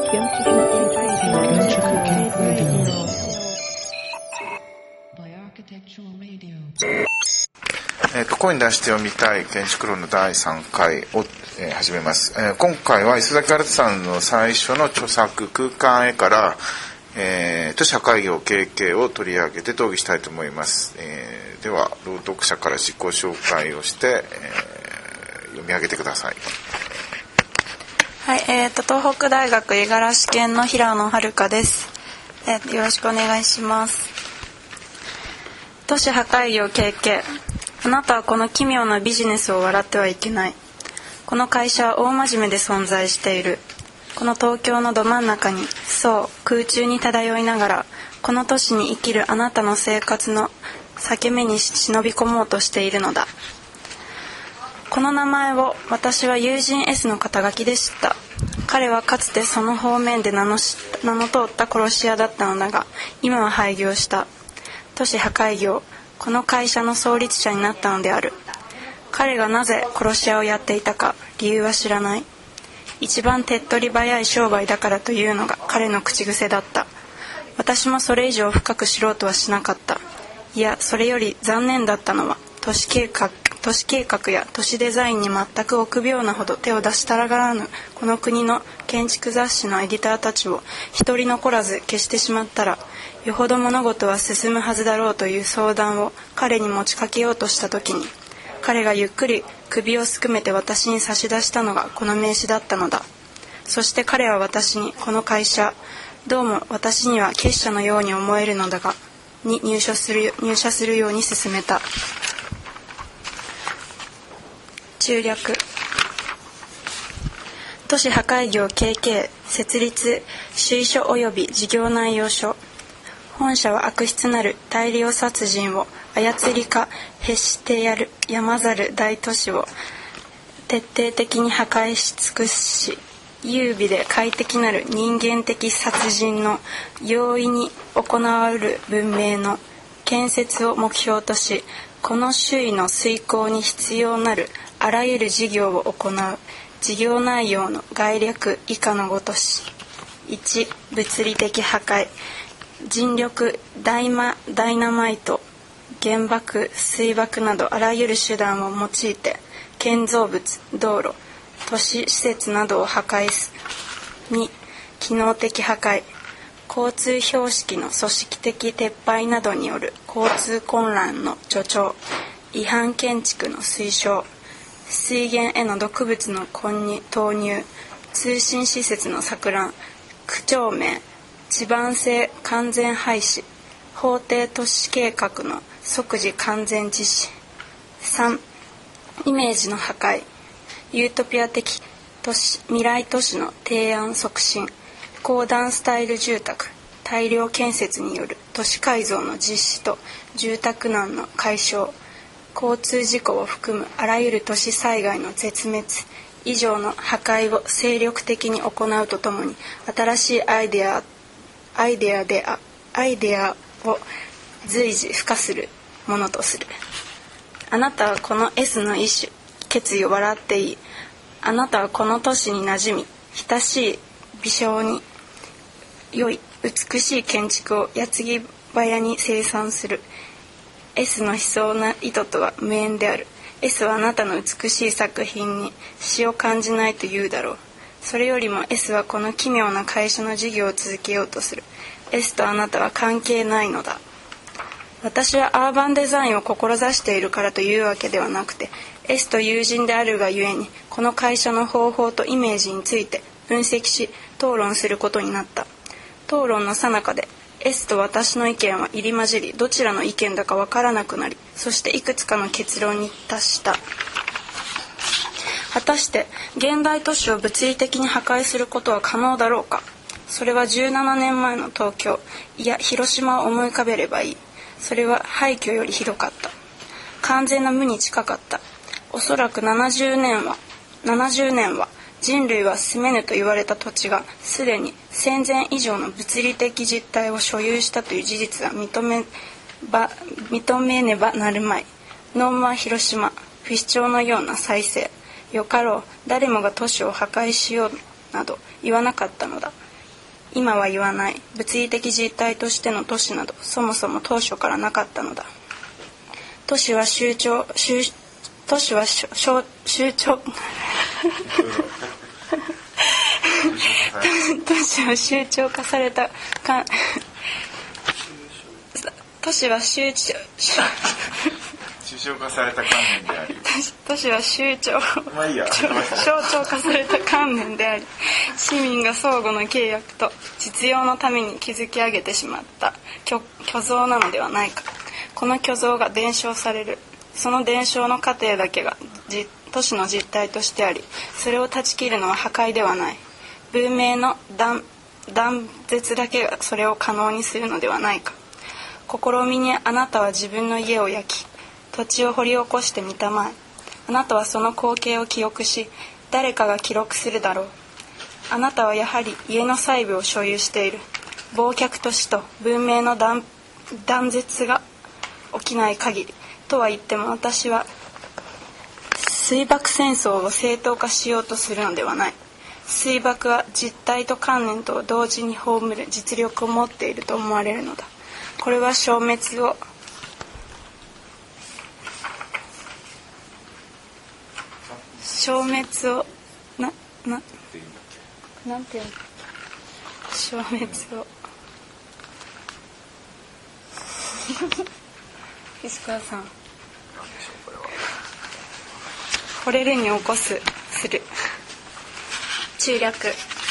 声に出して読みたい建築論の第3回を、始めます。今回は磯崎新さんの最初の著作空間へから、都市破壊業経験を取り上げて討議したいと思います。では朗読者から自己紹介をして、読み上げてください。 はい、東北大学五十嵐県の平野遥です。よろしくお願いします。都市破壊業経験。あなたはこの奇妙なビジネスを笑ってはいけない。この会社は大真面目で存在している。この東京のど真ん中に、そう空中に漂いながら、この都市に生きるあなたの生活の裂け目に忍び込もうとしているのだ。この名前を私は友人 S の肩書きで知った。彼はかつてその方面で名の通った殺し屋だったのだが、今は廃業した。都市破壊業、この会社の創立者になったのである。彼がなぜ殺し屋をやっていたか理由は知らない。一番手っ取り早い商売だからというのが彼の口癖だった。私もそれ以上深く知ろうとはしなかった。いや、それより残念だったのは都市計画や都市デザインに全く臆病なほど手を出したらがらぬこの国の建築雑誌のエディターたちを一人残らず消してしまったら、よほど物事は進むはずだろうという相談を彼に持ちかけようとした時に、彼がゆっくり首をすくめて私に差し出したのがこの名刺だったのだ。そして彼は私にこの会社、どうも私には結社のように思えるのだが、に入社するように勧めた。中略。都市破壊業 KK 設立主意書及び事業内容書。本社は悪質なる大量殺人を操りかへしてやまざる大都市を徹底的に破壊し尽くし、優美で快適なる人間的殺人の容易に行われる文明の建設を目標とし、この周囲の遂行に必要なるあらゆる事業を行う。事業内容の概略以下のごとし。1、物理的破壊。人力、ダイナマイト、原爆、水爆などあらゆる手段を用いて建造物、道路、都市施設などを破壊す。2、機能的破壊。交通標識の組織的撤廃などによる交通混乱の助長、違反建築の推奨、水源への毒物の投入、通信施設の錯乱、区長名、地盤性完全廃止、法定都市計画の即時完全実施。3、イメージの破壊、ユートピア的都市未来都市の提案促進、公団スタイル住宅、大量建設による都市改造の実施と住宅難の解消、交通事故を含むあらゆる都市災害の絶滅以上の破壊を精力的に行うとともに、新しいアイデアを随時付加するものとする。あなたはこの S の意志、決意を笑っていい。あなたはこの都市に馴染み、親しい微小に良い美しい建築を矢継ぎ早に生産する。 S の悲壮な意図とは無縁である。 S はあなたの美しい作品に詩を感じないと言うだろう。それよりも S はこの奇妙な会社の事業を続けようとする。 S とあなたは関係ないのだ。私はアーバンデザインを志しているからというわけではなくて、 S と友人であるがゆえにこの会社の方法とイメージについて分析し討論することになった。討論の最中で S と私の意見は入り混じり、どちらの意見だかわからなくなり、そしていくつかの結論に達した。果たして現代都市を物理的に破壊することは可能だろうか。それは17年前の東京、いや広島を思い浮かべればいい。それは廃墟よりひどかった。完全な無に近かった。おそらく70年は人類は住めぬと言われた土地がすでに戦前以上の物理的実態を所有したという事実は認めねばなるまい。ノーマー広島、不死鳥のような再生、よかろう、誰もが都市を破壊しようなど言わなかったのだ。 今は言わない。物理的実体としての都市などそもそも当初からなかったのだ。都市は象徴化された都市は象徴化された観念であり都市は象徴化された観念であり、市民が相互の契約と実用のために築き上げてしまった虚像なのではないか。この虚像が伝承される。その伝承の過程だけが都市の実態としてあり、それを断ち切るのは破壊ではない。文明の断絶だけがそれを可能にするのではないか。試みにあなたは自分の家を焼き、土地を掘り起こしてみたまえ。あなたはその光景を記憶し、誰かが記録するだろう。あなたはやはり家の細部を所有している。忘却都市と文明の断絶が起きない限りとは言っても、私は水爆戦争を正当化しようとするのではない。水爆は実体と観念と同時に葬る実力を持っていると思われるのだ。これは消滅をなんていうの、消滅を石川さん、惚れるに起こする中略。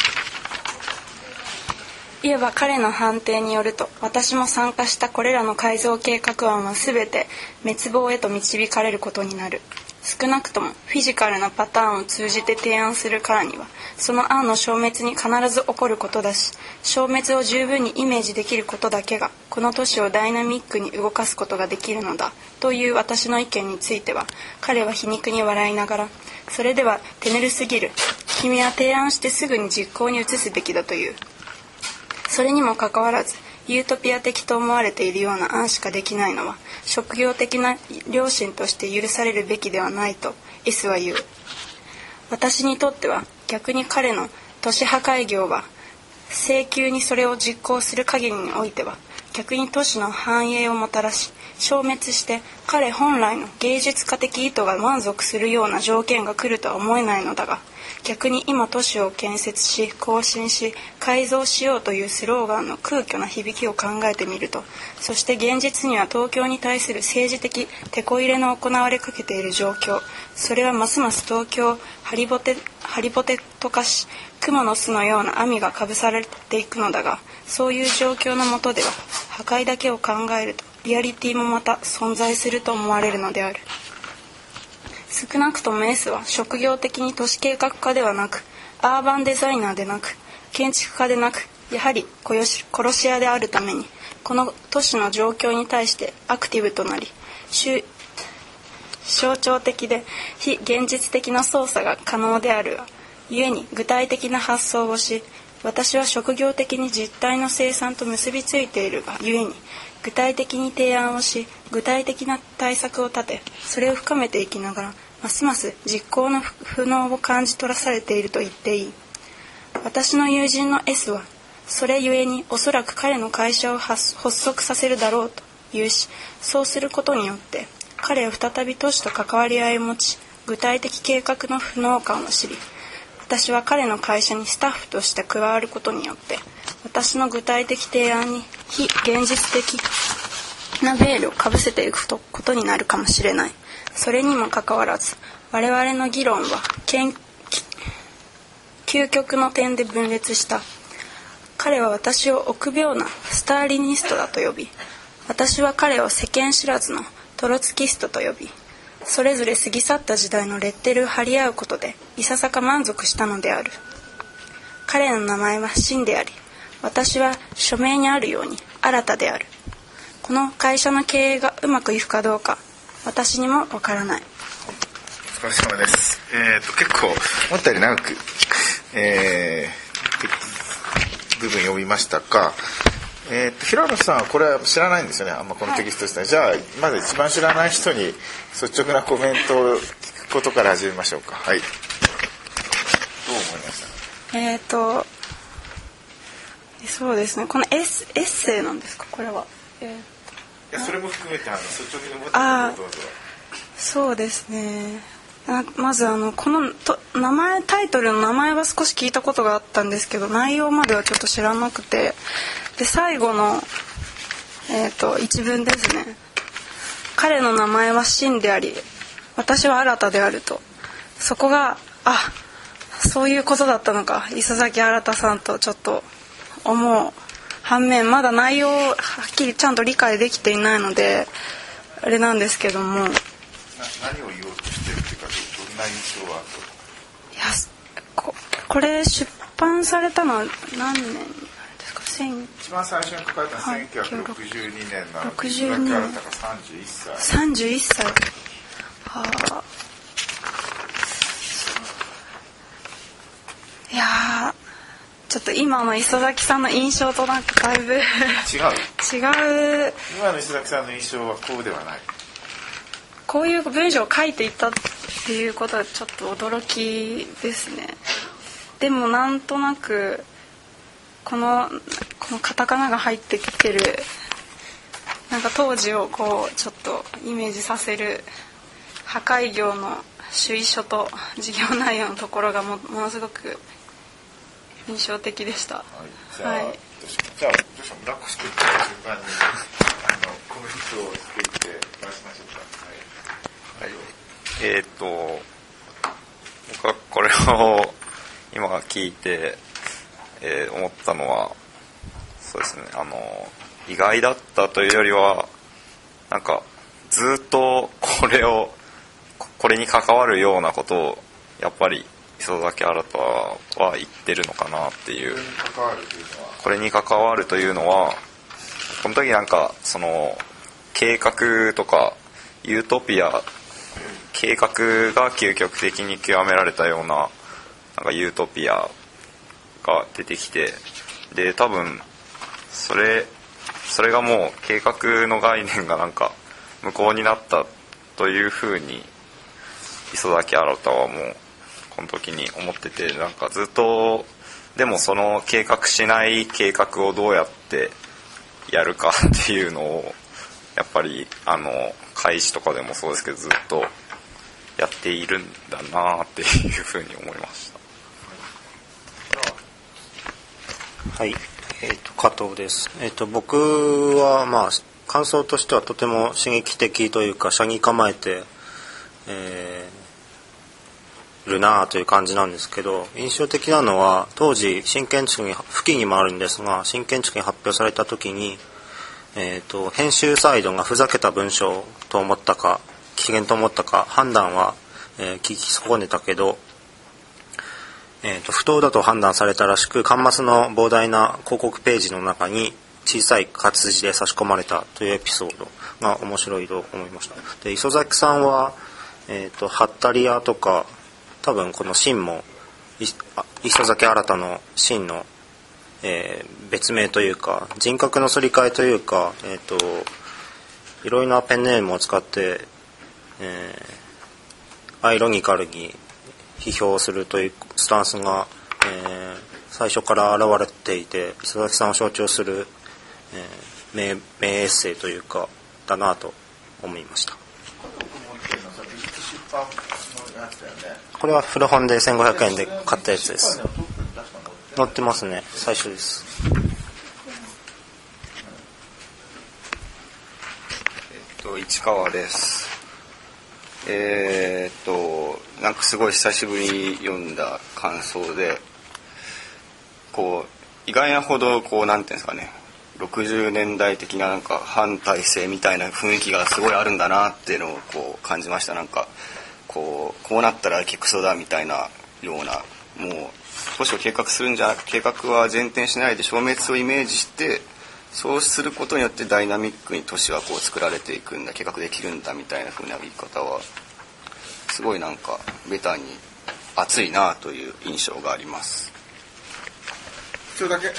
いわば彼の判定によると、私も参加したこれらの改造計画案は全て滅亡へと導かれることになる。少なくともフィジカルなパターンを通じて提案するからには、その案の消滅に必ず起こることだし、消滅を十分にイメージできることだけがこの都市をダイナミックに動かすことができるのだという私の意見については、彼は皮肉に笑いながら、それでは手ぬるすぎる。君は提案してすぐに実行に移すべきだという。それにもかかわらず、ユートピア的と思われているような案しかできないのは、職業的な良心として許されるべきではないと S は言う。私にとっては逆に彼の都市破壊業は、永久にそれを実行する限りにおいては逆に都市の繁栄をもたらし、消滅して彼本来の芸術家的意図が満足するような条件が来るとは思えないのだが、逆に今都市を建設し、更新し、改造しようというスローガンの空虚な響きを考えてみると、そして現実には東京に対する政治的テこ入れの行われかけている状況、それはますます東京をハリボテと化し、蜘蛛の巣のような網がかぶされていくのだが、そういう状況の下では破壊だけを考えるとリアリティもまた存在すると思われるのである。少なくとも S は職業的に都市計画家ではなく、アーバンデザイナーでなく、建築家でなく、やはり殺し屋であるために、この都市の状況に対してアクティブとなり、象徴的で非現実的な操作が可能であるがゆえに具体的な発想をし、私は職業的に実体の生産と結びついているがゆえに具体的に提案をし、具体的な対策を立て、それを深めていきながら、ますます実行の不能を感じ取らされていると言っていい。私の友人の S はそれゆえにおそらく彼の会社を発足させるだろうと言うし、そうすることによって彼は再び都市と関わり合いを持ち、具体的計画の不能感を知り、私は彼の会社にスタッフとして加わることによって私の具体的提案に非現実的なベールをかぶせていくことになるかもしれない。それにもかかわらず、我々の議論は究極の点で分裂した。彼は私を臆病なスターリニストだと呼び、私は彼を世間知らずのトロツキストと呼び、それぞれ過ぎ去った時代のレッテルを貼り合うことでいささか満足したのである。彼の名前は真であり、私は署名にあるように新たである。この会社の経営がうまくいくかどうか、私にもわからない。 お疲れ様です。結構思ったより長く、部分読みましたが、平野さんはこれは知らないんですよね。あんまこのテキストですね。はい、じゃあまず一番知らない人に率直なコメントを聞くことから始めましょうか。はい。どう思いました？ そうですね。このエッセイなんですかこれは。 いやそれも含めて率直に思ったことをどうぞ。 そうですね。まずこのタイトルの名前は少し聞いたことがあったんですけど、内容まではちょっと知らなくて、で最後の一文ですね。彼の名前は真であり、私は新であると。そこがそういうことだったのか、磯崎新さんとちょっと思う反面、まだ内容をはっきりちゃんと理解できていないのであれなんですけども、 何を言おうとしてるっていうか、どんな印象は。 いやこれ出版されたのは何年ですか。 一番最初に書かれた1962年の 62 磯崎新が31歳。 いやちょっと今の磯崎さんの印象となんかだいぶ違う。 今の磯崎さんの印象はこうではない。 こういう文章を書いていたっていうことはちょっと驚きですね。でもなんとなくこのカタカナが入ってきてる、なんか当時をこうちょっとイメージさせる破壊業の主意書と事業内容のところがものすごく印象的でした。 じゃあどうしよう。村越君と順番にコメントをしていって出しましょうか。 僕はこれを今聞いて、思ったのはそうですね、意外だったというよりは、なんかずっとこれに関わるようなことをやっぱり磯崎新は言ってるのかなっていう。これに関わるというのは、この時なんかその計画とかユートピア、計画が究極的に極められたような、なんかユートピアが出てきて、で多分それがもう計画の概念がなんか無効になったというふうに磯崎新はもうこの時に思ってて、なんかずっとでもその計画しない計画をどうやってやるかっていうのをやっぱり開示とかでもそうですけどずっとやっているんだなっていうふうに思いました。 はい、加藤です。僕は感想としてはとても刺激的というか、斜に構えて、るなという感じなんですけど、印象的なのは当時新建築に付近にもあるんですが、新建築に発表された時に、編集サイドがふざけた文章と思ったか機嫌と思ったか判断は、聞き損ねたけど、不当だと判断されたらしく、巻末の膨大な広告ページの中に小さい活字で差し込まれたというエピソードが面白いと思いました。で磯崎さんは、ハッタリアとか多分この真も磯崎新の真の、別名というか人格のすり替えというか、いろいろなペンネームを使って、アイロニカルに批評するというスタンスが、最初から現れていて、磯崎さんを象徴する、名エッセイというかだなと思いました。これは古本で1500円で買ったやつです。載ってますね。最初です。 市川です。なんかすごい久しぶりに読んだ感想で、こう意外なほどこうなんていうんですかね、60年代的ななんか反体制みたいな雰囲気がすごいあるんだなっていうのをこう感じました。なんかこうなったらケクソだみたいなような、もう都市を計画するんじゃなく、計画は前転しないで消滅をイメージして、そうすることによってダイナミックに都市はこう作られていくんだ、計画できるんだみたいな風な言い方はすごいなんかベタに熱いなという印象があります。 ちょっとだけ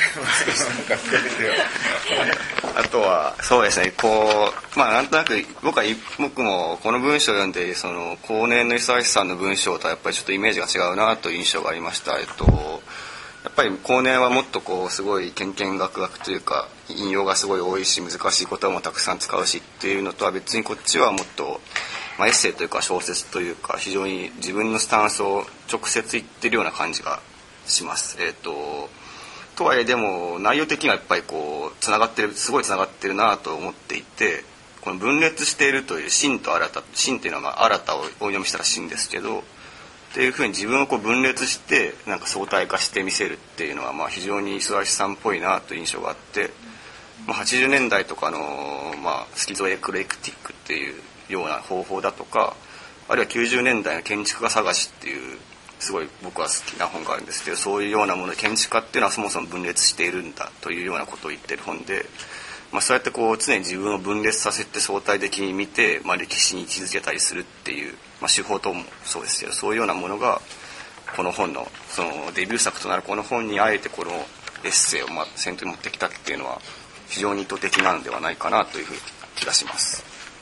あとはそうですね、こうなんとなく僕もこの文章を読んで、その後年の磯崎さんの文章とはやっぱりちょっとイメージが違うなという印象がありました。ややっぱり後年はもっとこうすごいけんけんがくがくというか引用がすごい多いし難しい言葉もたくさん使うしっていうのとは別にこっちはもっと、エッセイというか小説というか非常に自分のスタンスを直接言ってるような感じがします。とはいえでも内容的にはやっぱりこうすごいつながってるなと思っていて、この分裂しているという真と新た、真っていうのは新たをお読みしたら真ですけどっていうふうに自分をこう分裂してなんか相対化して見せるっていうのは非常に磯崎さんっぽいなという印象があって、80年代とかのスキゾエクレクティックっていうような方法だとか、あるいは90年代の建築家探しっていうすごい僕は好きな本があるんですけど、そういうようなもので建築家っていうのはそもそも分裂しているんだというようなことを言ってる本で、そうやってこう常に自分を分裂させて相対的に見て、歴史に位置づけたりするっていう、手法ともそうですけど、そういうようなものがこの本のそのデビュー作となるこの本にあえてこのエッセイを先頭に持ってきたっていうのは非常に意図的なのではないかなというふうに気がします。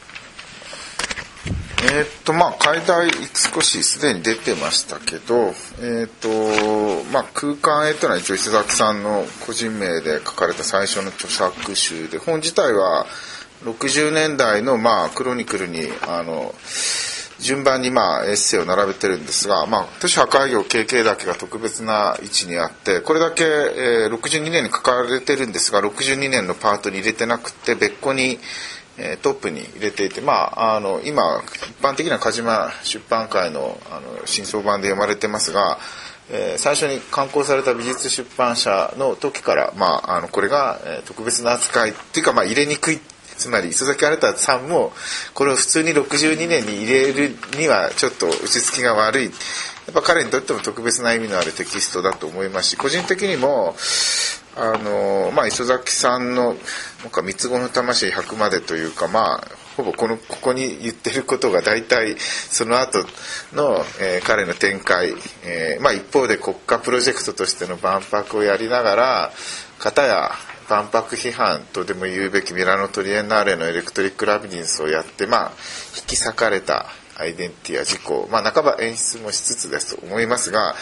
解題少しすでに出てましたけど、空間へというのは一応磯崎さんの個人名で書かれた最初の著作集で、本自体は60年代のクロニクルに順番にエッセイを並べてるんですが、都市破壊業 KK だけが特別な位置にあって、これだけ、62年に書かれてるんですが、62年のパートに入れてなくて別個にトップに入れていて、今一般的な鹿島出版会の新装版で読まれてますが、最初に刊行された美術出版社の時から、これが特別な扱いっていうか、入れにくい、つまり磯崎新さんもこれを普通に62年に入れるにはちょっと打ち付きが悪い、やっぱ彼にとっても特別な意味のあるテキストだと思いますし、個人的にも磯崎さんのなんか三つ子の魂100までというか、ほぼここに言ってることが大体その後の、彼の展開、一方で国家プロジェクトとしての万博をやりながら、片や万博批判とでも言うべきミラノトリエンナーレのエレクトリックラビリンスをやって、引き裂かれたアイデンティティや自己、半ば演出もしつつですと思いますが、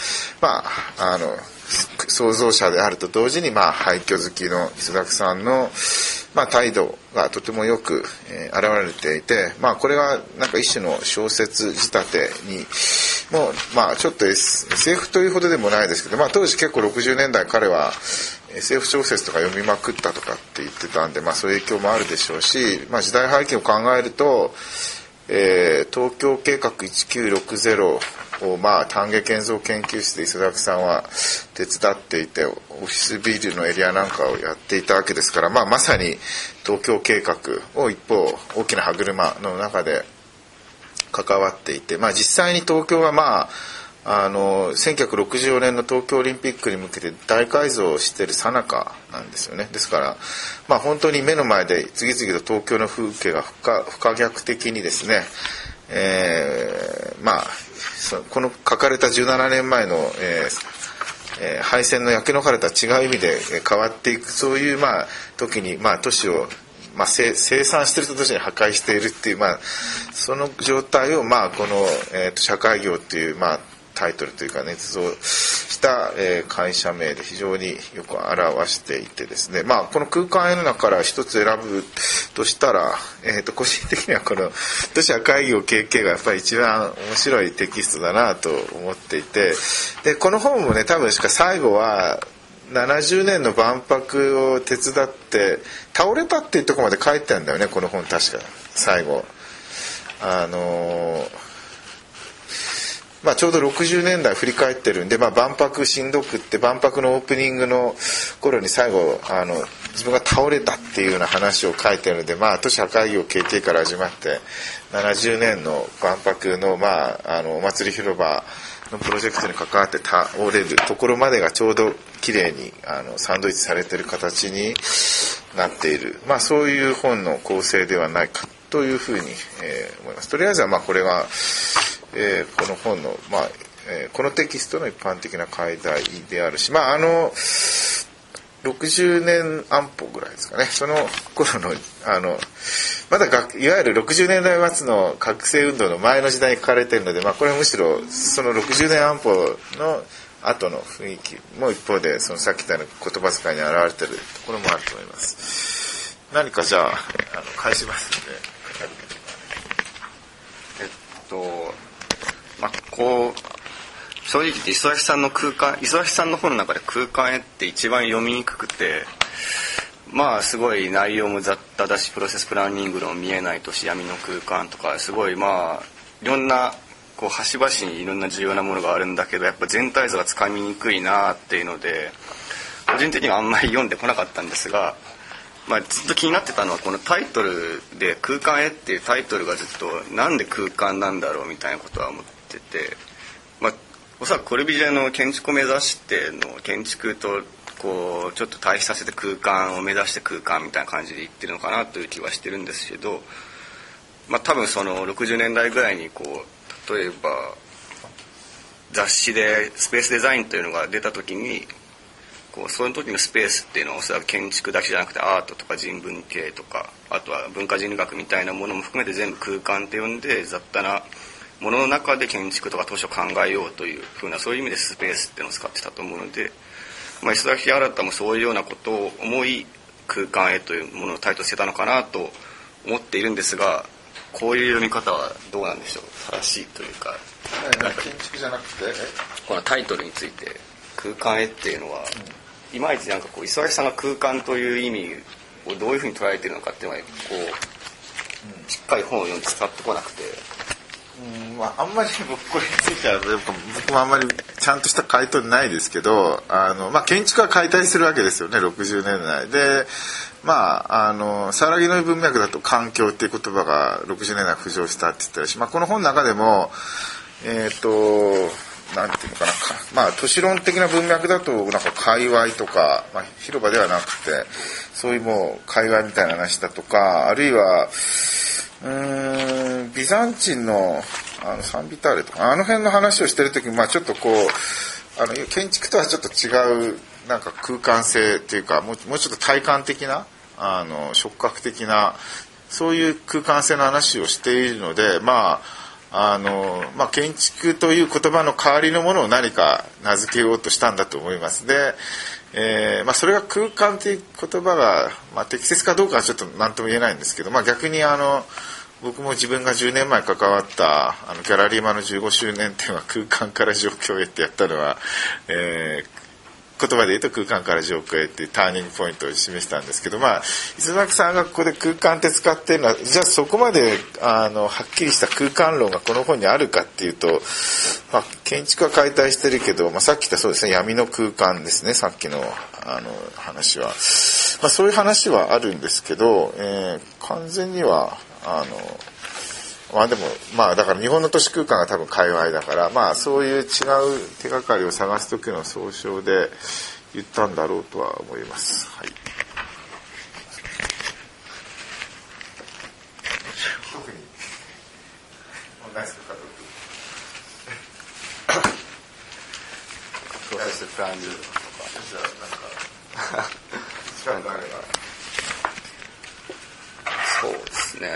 創造者であると同時に廃墟好きの磯崎さんの態度がとてもよく現れていて、これがなんか一種の小説仕立てにもちょっと SF というほどでもないですけど、当時結構60年代彼は SF 小説とか読みまくったとかって言ってたんで、そういう影響もあるでしょうし、時代背景を考えると、東京計画1960を丹下建造研究室で磯崎さんは手伝っていて、オフィスビルのエリアなんかをやっていたわけですから、まさに東京計画を一方大きな歯車の中で関わっていて、実際に東京は1964年の東京オリンピックに向けて大改造をしている最中なんですよね。ですから本当に目の前で次々と東京の風景が不可逆的にですね、この書かれた17年前の、敗戦の焼け野原とは違う意味で変わっていく、そういう時に都市を生産していると同時に破壊しているっていう、その状態をこの、社会業っていうタイトルというか捏造した、会社名で非常によく表していてですね、この空間への中から一つ選ぶとしたら、個人的にはこの都市破壊業 KK がやっぱり一番面白いテキストだなと思っていて、でこの本もね、多分しか最後は70年の万博を手伝って倒れたっていうところまで書いてあるんだよね、この本確か最後。ちょうど60年代振り返ってるんで、万博しんどくって、万博のオープニングの頃に最後自分が倒れたっていうような話を書いてるので、都市破壊業 KK から始まって70年の万博のお祭り広場のプロジェクトに関わって倒れるところまでがちょうど綺麗にサンドイッチされてる形になっている、そういう本の構成ではないかというふうに、思います。とりあえずはこれがこの本の、このテキストの一般的な解題であるし、60年安保ぐらいですかね、その頃のまだいわゆる60年代末の学生運動の前の時代に書かれているので、これはむしろその60年安保の後の雰囲気も一方でそのさっき言ったような言葉遣いに表れてるところもあると思います。何かじゃあ返しますので。 こう正直言って磯崎さんの本の中で空間絵って一番読みにくくて、すごい内容も雑多だし、プロセスプランニング論見えない都市闇の空間とかすごいいろんなこう端々にいろんな重要なものがあるんだけど、やっぱ全体像がつかみにくいなっていうので個人的にはあんまり読んでこなかったんですが、ずっと気になってたのはこのタイトルで空間絵っていうタイトルがずっとなんで空間なんだろうみたいなことは思ってて、おそらくコルビュジエの建築を目指しての建築とこうちょっと対比させて空間を目指して空間みたいな感じで言ってるのかなという気はしてるんですけど、多分その60年代ぐらいにこう例えば雑誌でスペースデザインというのが出た時にこうその時のスペースっていうのはおそらく建築だけじゃなくてアートとか人文系とかあとは文化人類学みたいなものも含めて全部空間って呼んで、雑多なものの中で建築とか都市を考えようというふうなそういう意味でスペースっていうのを使ってたと思うので、磯崎新もそういうようなことを思い空間へというものをタイトルしてたのかなと思っているんですが、こういう読み方はどうなんでしょう。正しいというか、 建築じゃなくてこのタイトルについて空間へっていうのは、いまいちこう磯崎さんが空間という意味をどういうふうに捉えているのかっていうのはこうしっかり本を読んで使ってこなくて、 あんまり僕これについては僕もあんまりちゃんとした回答ないですけど、建築は解体するわけですよね、60年代で。騒ぎの文脈だと環境っていう言葉が60年代浮上したって言ったらし、この本の中でもなんていうのかな、都市論的な文脈だと界隈とか、広場ではなくてそういうもう界隈みたいな話だとか、あるいはビザンチンのサンビターレとか辺の話をしてる時にちょっとこう建築とはちょっと違う空間性っていうかもうちょっと体感的な触覚的なそういう空間性の話をしているので、建築という言葉の代わりのものを何か名付けようとしたんだと思います。で、それが空間という言葉が、適切かどうかはちょっと何とも言えないんですけど、逆に僕も自分が10年前関わったギャラリーマの15周年展は空間から状況へってやったのは、言葉で言うと空間から状況へっていうターニングポイントを示したんですけど、磯崎さんがここで空間って使っているのは、じゃあそこまではっきりした空間論がこの本にあるかっていうと、建築は解体してるけど、さっき言ったそうですね、闇の空間ですね、さっきの話は、そういう話はあるんですけど、完全にはでもだから日本の都市空間が多分界隈だから、そういう違う手がかりを探す時の総称で言ったんだろうとは思います。はい。特に問題するかどうか。 プロセスプランニングとか。 じゃあ誰が。 そうですね。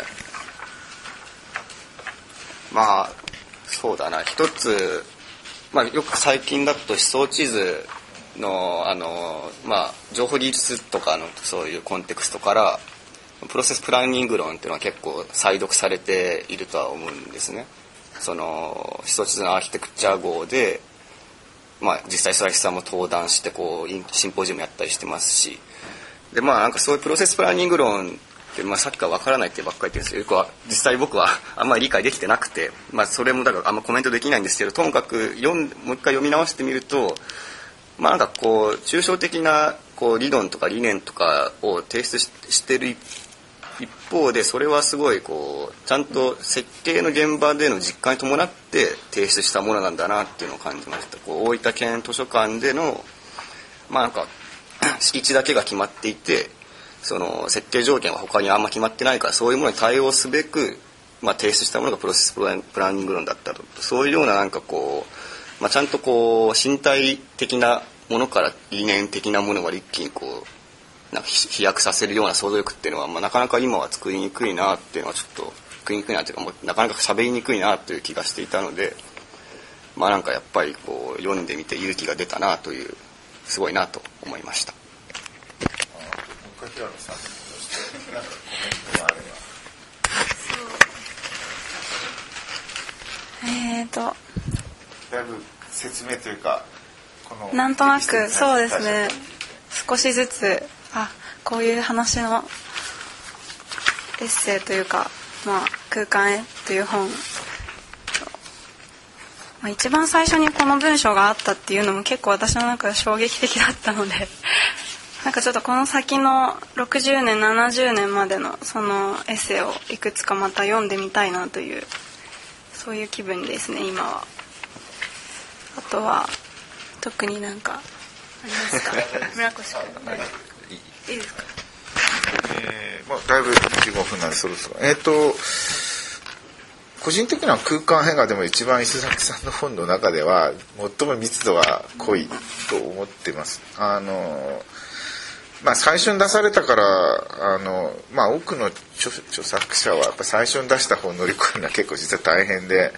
そうだな、一つ、よく最近だと思想地図の情報技術とかのそういうコンテクストからプロセスプランニング論っていうのは結構再読されているとは思うんですね。その思想地図のアーキテクチャ号で、実際佐々木さんも登壇してシンポジウムやったりしてますし、でそういうプロセスプランニング論さっきから分からないってばっかり言ってるんですけど、実際僕はあんまり理解できてなくて、それもだからあんまコメントできないんですけど、ともかくもう一回読み直してみると、抽象的な理論とか理念とかを提出してる一方で、それはすごいちゃんと設計の現場での実感に伴って提出したものなんだなっていうのを感じました。大分県図書館での敷地だけが決まっていて、その設計条件は他にあんま決まってないから、そういうものに対応すべく、提出したものがプロセスプランニング論だったと。そういうようなちゃんと身体的なものから理念的なものまで一気に飛躍させるような想像力っていうのは、なかなか今は作りにくいなっていうのはちょっと作りにくいなというか、なかなか喋りにくいなという気がしていたので、 なんかやっぱりこう読んでみて勇気が出たなという、すごいなと思いました。 だいぶ説明というか、 なんとなくそうですね、少しずつこういう話のエッセイというか、空間へという本、一番最初にこの文章があったっていうのも結構私の中で衝撃的だったのでなんかちょっとこの先の60年70年までのそのエッセイをいくつかまた読んでみたいなという、そういう気分ですね今は。あとは特になんかありますか村越君。いいですか。 だいぶ15分なんでそろそろ個人的には空間映画でも一番磯崎さんの本の中では最も密度が濃いと思ってます。最初に出されたから多くの著作者はやっぱ最初に出した本を乗り越えるのは結構実は大変で、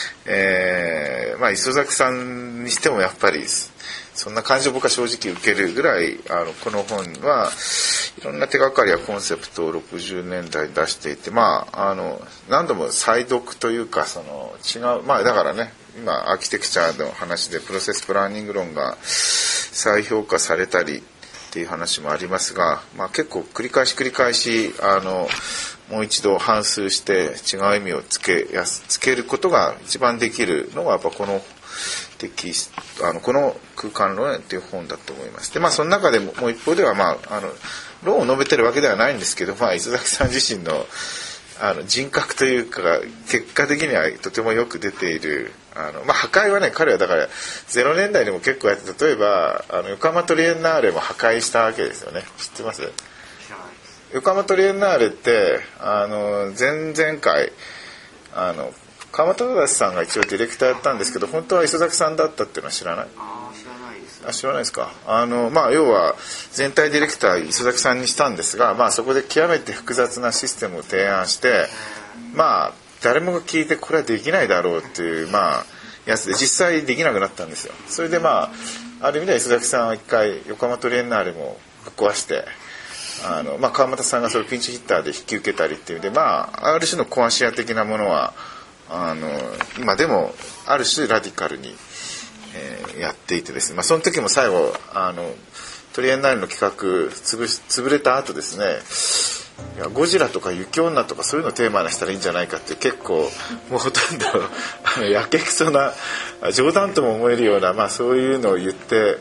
磯崎さんにしてもやっぱりそんな感じを僕は正直受けるぐらいこの本はいろんな手がかりやコンセプトを60年代に出していて、何度も再読というか違うだからね、今アーキテクチャの話でプロセスプランニング論が再評価されたりっていう話もありますが、結構繰り返しもう一度反芻して違う意味をつけることが一番できるのがやっぱこのこの空間論っていう本だと思います。でその中でもう一方では論を述べてるわけではないんですけど、磯崎さん自身の人格というか結果的にはとてもよく出ている破壊はね、彼はだから0年代にも結構やって、例えば横浜トリエンナーレも破壊したわけですよね。知ってます？横浜トリエンナーレって前々回川俣忠さんが一応ディレクターやったんですけど、本当は磯崎さんだったっていうのは知らない？知らないですか。要は全体ディレクター磯崎さんにしたんですが、そこで極めて複雑なシステムを提案して、誰もが聞いてこれはできないだろうっていうやつで実際できなくなったんですよ。それである意味では磯崎さんは一回横浜トリエンナーレもぶっ壊して川俣さんがそれをピンチヒッターで引き受けたりっていうのである種の壊し屋的なものは今でもある種ラディカルに、やっていてですね、その時も最後トリエンナーレの企画潰れた後ですね、いやゴジラとか雪女とかそういうのをテーマにしたらいいんじゃないかって結構もうほとんどやけくそな冗談とも思えるような、そういうのを言って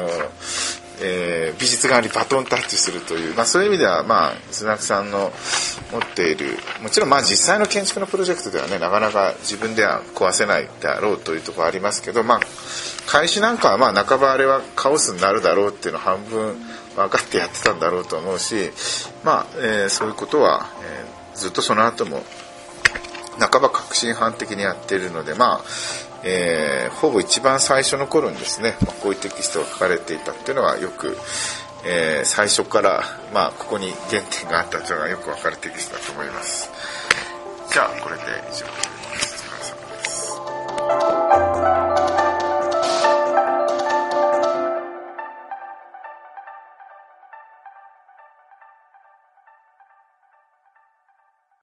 美術側にバトンタッチするという、そういう意味では磯崎さんの持っている、もちろん実際の建築のプロジェクトではねなかなか自分では壊せないだろうというところはありますけど、開始なんかは半ばあれはカオスになるだろうっていうのを半分分かってやってたんだろうと思うし、そういうことは、ずっとその後も半ば革新犯的にやっているのでほぼ一番最初の頃にですね、こういうテキストが書かれていたっていうのはよく、最初からここに原点があったというのがよく分かるテキストだと思います。じゃあこれで以上です。